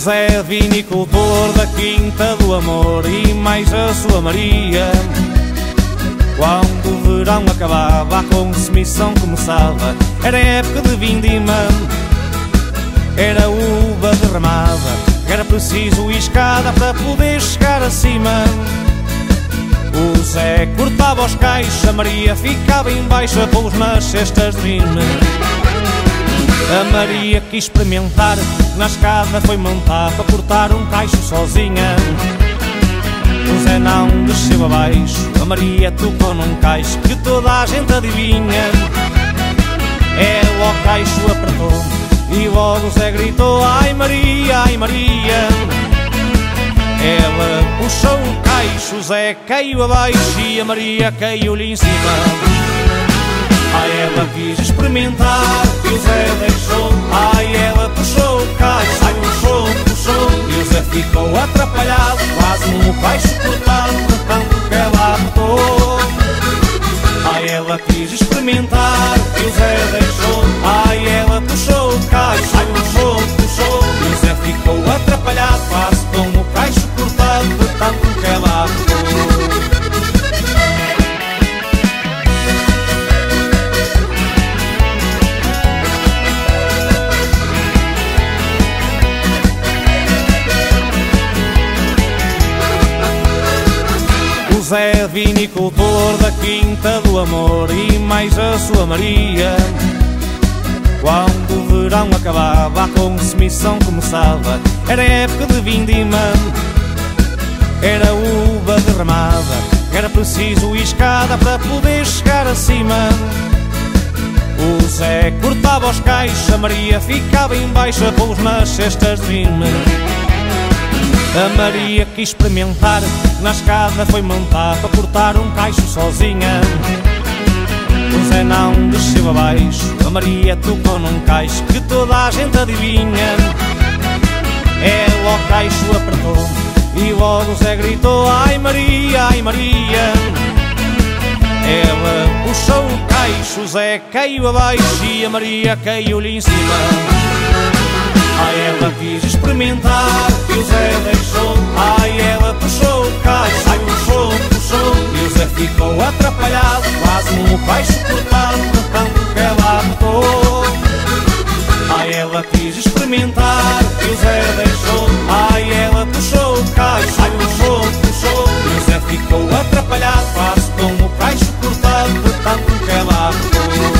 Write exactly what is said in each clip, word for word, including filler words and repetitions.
Zé, vinicultor da Quinta do Amor, e mais a sua Maria. Quando o verão acabava, a consumição começava. Era época de vindima, era uva derramada, era preciso escada para poder chegar acima. O Zé cortava os caixos, a Maria ficava em baixo a pô-los nas cestas de vime. A Maria quis experimentar, na escada foi montar para cortar um caixo sozinha. O Zé não desceu abaixo, a Maria tocou num caixo que toda a gente adivinha. Ela ao caixo apertou e logo o Zé gritou: ai Maria, ai Maria. Ela puxou o caixo, o Zé caiu abaixo e a Maria caiu-lhe em cima. Ai, ela quis experimentar e o Zé deixou. Ai, ela puxou o caixo, ai, puxou, puxou, e o Zé ficou atrapalhado, quase um caixo cortado, de tanto que ela apertou. Ai, ela quis experimentar e o Zé deixou. Ai, ela puxou o caixo, ai, puxou, puxou, e o Zé ficou atrapalhado, quase com o caixo cortado, de tanto que ela apertou. Zé, vinicultor da Quinta do Amor, e mais a sua Maria. Quando o verão acabava, a consumição começava. Era época de vindima, era uva derramada, era preciso escada para poder chegar acima. O Zé cortava os caixos, a Maria ficava em baixo a pô-los nas cestas de vime. A Maria quis experimentar, na escada foi montar para cortar um caixo sozinha. O Zé não desceu abaixo, a Maria tocou num caixo que toda a gente adivinha. Ela ao caixo apertou e logo o Zé gritou: ai Maria, ai Maria. Ela puxou o caixo, o Zé caiu abaixo e a Maria caiu-lhe em cima. Ai, ela quis experimentar e o Zé deixou. Ai, ela puxou o caixo, ai, puxou, puxou, e o Zé ficou atrapalhado, quase um caixo cortado, de tanto que ela apertou. Ai, ela quis experimentar e o Zé deixou. Ai, ela puxou o caixo, ai, puxou, puxou, e o Zé ficou atrapalhado, quase com o caixo cortado, de tanto que ela apertou.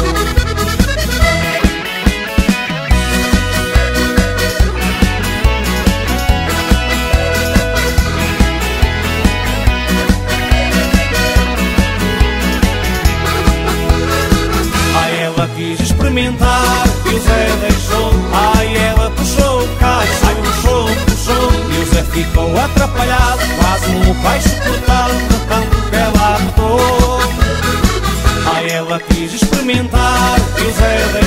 Quis experimentar e o Zé deixou. Ai, ela puxou o caixo, ai, puxou, puxou, e o Zé ficou atrapalhado, quase um caixo cortado, de tanto que ela apertou. Ai, ela quis experimentar e o Zé deixou.